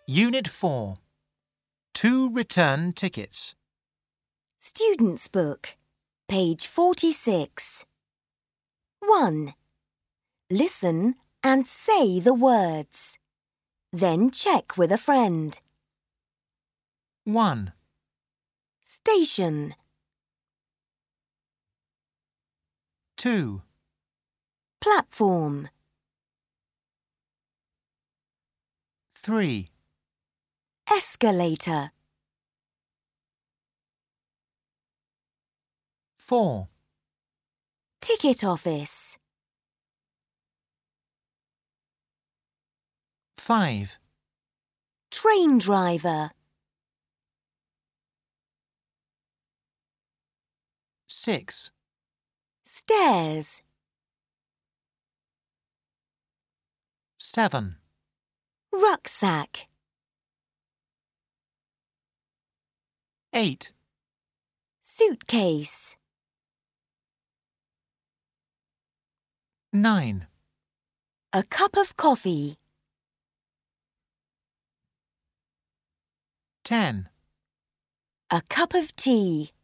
Unit 4. 2 return tickets. Student's Book, page 46. 1. Listen and say the words. Then check with a friend. 1, Station, 2, platform, 3, escalator, 4, ticket office, 5, train driver, 6, stairs, 7, rucksack, 8, suitcase, 9, a cup of coffee, 10, a cup of tea.